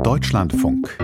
Deutschlandfunk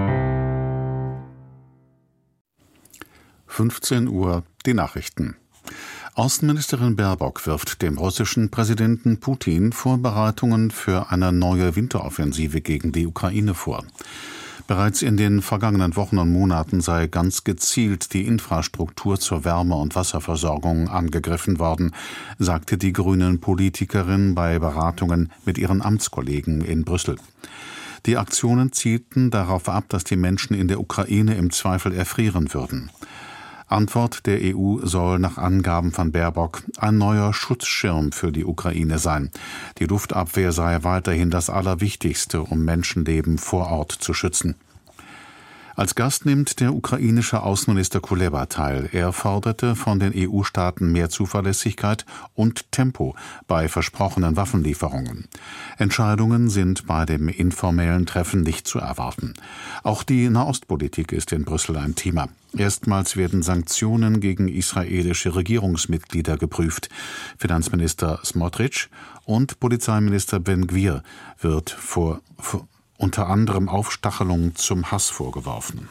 15 Uhr die Nachrichten. Außenministerin Baerbock wirft dem russischen Präsidenten Putin Vorbereitungen für eine neue Winteroffensive gegen die Ukraine vor. Bereits in den vergangenen Wochen und Monaten sei ganz gezielt die Infrastruktur zur Wärme- und Wasserversorgung angegriffen worden, sagte die Grünen-Politikerin bei Beratungen mit ihren Amtskollegen in Brüssel. Die Aktionen zielten darauf ab, dass die Menschen in der Ukraine im Zweifel erfrieren würden. Antwort der EU soll nach Angaben von Baerbock ein neuer Schutzschirm für die Ukraine sein. Die Luftabwehr sei weiterhin das Allerwichtigste, um Menschenleben vor Ort zu schützen. Als Gast nimmt der ukrainische Außenminister Kuleba teil. Er forderte von den EU-Staaten mehr Zuverlässigkeit und Tempo bei versprochenen Waffenlieferungen. Entscheidungen sind bei dem informellen Treffen nicht zu erwarten. Auch die Nahostpolitik ist in Brüssel ein Thema. Erstmals werden Sanktionen gegen israelische Regierungsmitglieder geprüft. Finanzminister Smotrich und Polizeiminister Ben-Gvir wird unter anderem Aufstachelung zum Hass vorgeworfen.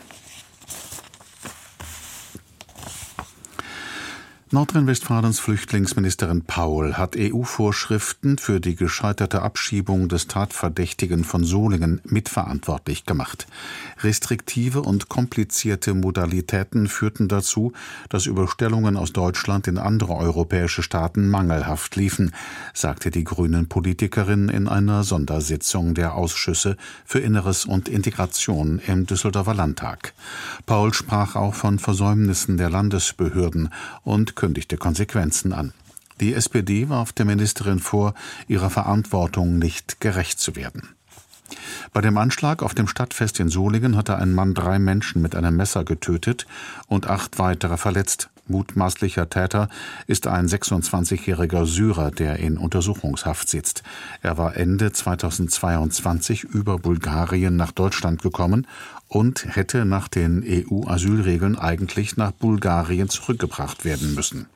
Nordrhein-Westfalens Flüchtlingsministerin Paul hat EU-Vorschriften für die gescheiterte Abschiebung des Tatverdächtigen von Solingen mitverantwortlich gemacht. Restriktive und komplizierte Modalitäten führten dazu, dass Überstellungen aus Deutschland in andere europäische Staaten mangelhaft liefen, sagte die Grünen-Politikerin in einer Sondersitzung der Ausschüsse für Inneres und Integration im Düsseldorfer Landtag. Paul sprach auch von Versäumnissen der Landesbehörden und kündigte Konsequenzen an. Die SPD warf der Ministerin vor, ihrer Verantwortung nicht gerecht zu werden. Bei dem Anschlag auf dem Stadtfest in Solingen hatte ein Mann 3 Menschen mit einem Messer getötet und 8 weitere verletzt. Mutmaßlicher Täter ist ein 26-jähriger Syrer, der in Untersuchungshaft sitzt. Er war Ende 2022 über Bulgarien nach Deutschland gekommen und hätte nach den EU-Asylregeln eigentlich nach Bulgarien zurückgebracht werden müssen.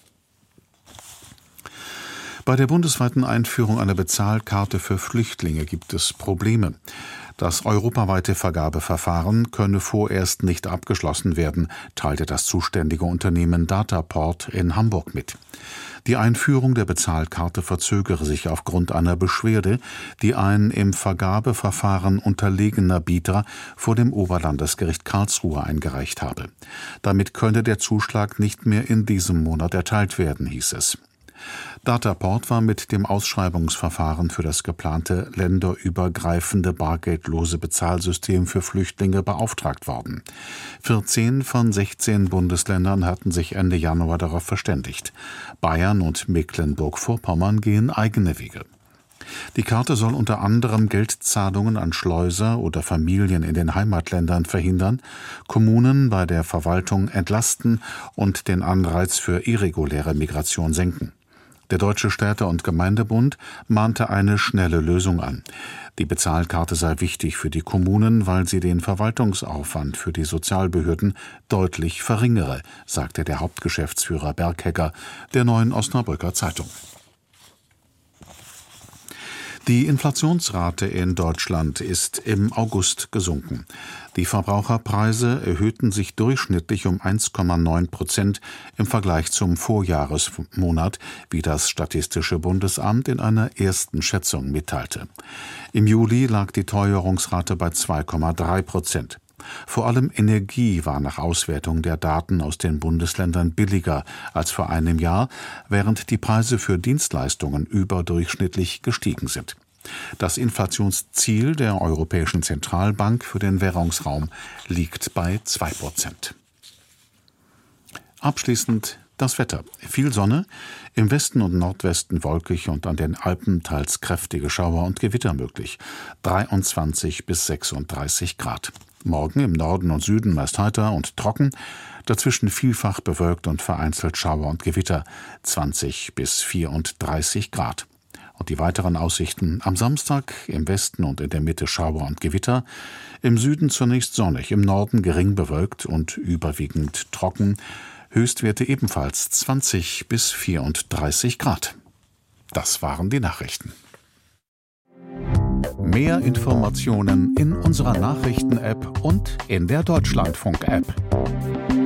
Bei der bundesweiten Einführung einer Bezahlkarte für Flüchtlinge gibt es Probleme. Das europaweite Vergabeverfahren könne vorerst nicht abgeschlossen werden, teilte das zuständige Unternehmen Dataport in Hamburg mit. Die Einführung der Bezahlkarte verzögere sich aufgrund einer Beschwerde, die ein im Vergabeverfahren unterlegener Bieter vor dem Oberlandesgericht Karlsruhe eingereicht habe. Damit könne der Zuschlag nicht mehr in diesem Monat erteilt werden, hieß es. Dataport war mit dem Ausschreibungsverfahren für das geplante länderübergreifende bargeldlose Bezahlsystem für Flüchtlinge beauftragt worden. 14 von 16 Bundesländern hatten sich Ende Januar darauf verständigt. Bayern und Mecklenburg-Vorpommern gehen eigene Wege. Die Karte soll unter anderem Geldzahlungen an Schleuser oder Familien in den Heimatländern verhindern, Kommunen bei der Verwaltung entlasten und den Anreiz für irreguläre Migration senken. Der Deutsche Städte- und Gemeindebund mahnte eine schnelle Lösung an. Die Bezahlkarte sei wichtig für die Kommunen, weil sie den Verwaltungsaufwand für die Sozialbehörden deutlich verringere, sagte der Hauptgeschäftsführer Berghegger der Neuen Osnabrücker Zeitung. Die Inflationsrate in Deutschland ist im August gesunken. Die Verbraucherpreise erhöhten sich durchschnittlich um 1,9% im Vergleich zum Vorjahresmonat, wie das Statistische Bundesamt in einer ersten Schätzung mitteilte. Im Juli lag die Teuerungsrate bei 2,3%. Vor allem Energie war nach Auswertung der Daten aus den Bundesländern billiger als vor einem Jahr, während die Preise für Dienstleistungen überdurchschnittlich gestiegen sind. Das Inflationsziel der Europäischen Zentralbank für den Währungsraum liegt bei 2%. Abschließend das Wetter. Viel Sonne, im Westen und Nordwesten wolkig und an den Alpen teils kräftige Schauer und Gewitter möglich. 23 bis 36 Grad. Morgen im Norden und Süden meist heiter und trocken, dazwischen vielfach bewölkt und vereinzelt Schauer und Gewitter, 20 bis 34 Grad. Und die weiteren Aussichten: am Samstag im Westen und in der Mitte Schauer und Gewitter, im Süden zunächst sonnig, im Norden gering bewölkt und überwiegend trocken, Höchstwerte ebenfalls 20 bis 34 Grad. Das waren die Nachrichten. Mehr Informationen in unserer Nachrichten-App und in der Deutschlandfunk-App.